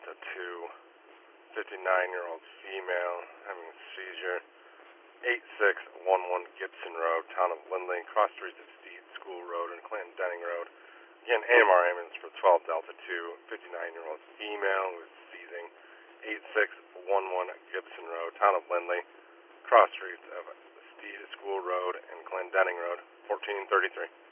Delta 2, 59-year-old female having a seizure. 8611 Gibson Road, town of Lindley, cross streets of Steed School Road and Clendenning Road. Again, AMR ambulance for 12 Delta 2, 59-year-old female who is seizing. 8611 Gibson Road, town of Lindley, cross streets of Steed School Road and Clendenning Road. 1433.